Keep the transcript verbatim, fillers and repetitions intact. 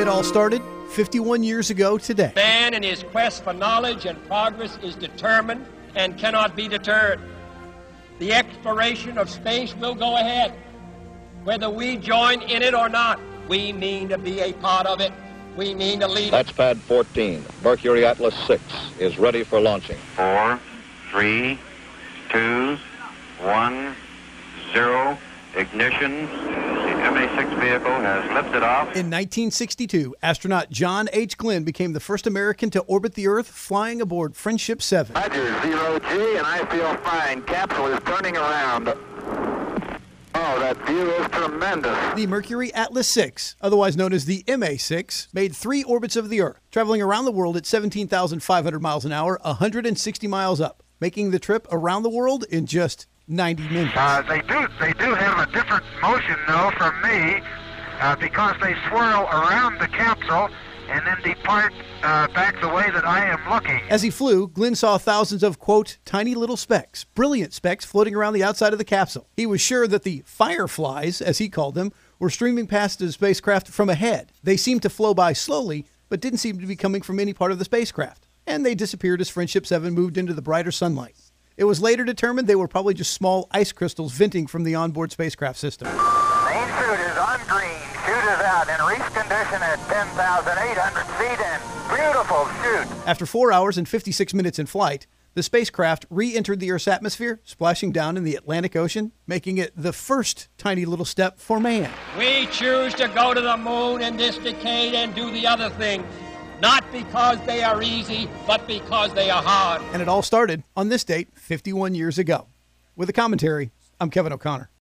all started fifty-one years ago today. Man in his quest for knowledge and progress is determined and cannot be deterred. The exploration of space will go ahead. Whether we join in it or not, we mean to be a part of it. We mean to lead That's it. Pad fourteen. Mercury Atlas six is ready for launching. Four, three, two, one, zero. Ignition. The M A six vehicle has lifted off. In nineteen sixty-two, astronaut John H. Glenn became the first American to orbit the Earth flying aboard Friendship seven. Roger, zero G, and I feel fine. Capsule is turning around. Oh, that view is tremendous. The Mercury Atlas six, otherwise known as the M A six, made three orbits of the Earth, traveling around the world at seventeen thousand five hundred miles an hour, one hundred sixty miles up, making the trip around the world in just ninety minutes. Uh, they do they do have a different motion, though, from me, uh, because they swirl around the capsule and then depart uh, back the way that I am looking. As he flew, Glenn saw thousands of, quote, tiny little specks, brilliant specks floating around the outside of the capsule. He was sure that the fireflies, as he called them, were streaming past his spacecraft from ahead. They seemed to flow by slowly, but didn't seem to be coming from any part of the spacecraft. And they disappeared as Friendship seven moved into the brighter sunlight. It was later determined they were probably just small ice crystals venting from the onboard spacecraft system. Main chute is on green. Chute is out in reef condition at ten thousand eight hundred feet and beautiful chute. After four hours and fifty-six minutes in flight, the spacecraft re-entered the Earth's atmosphere, splashing down in the Atlantic Ocean, making it the first tiny little step for man. We choose to go to the moon in this decade and do the other things. Not because they are easy, but because they are hard. And it all started on this date fifty-one years ago. With a commentary, I'm Kevin O'Connor.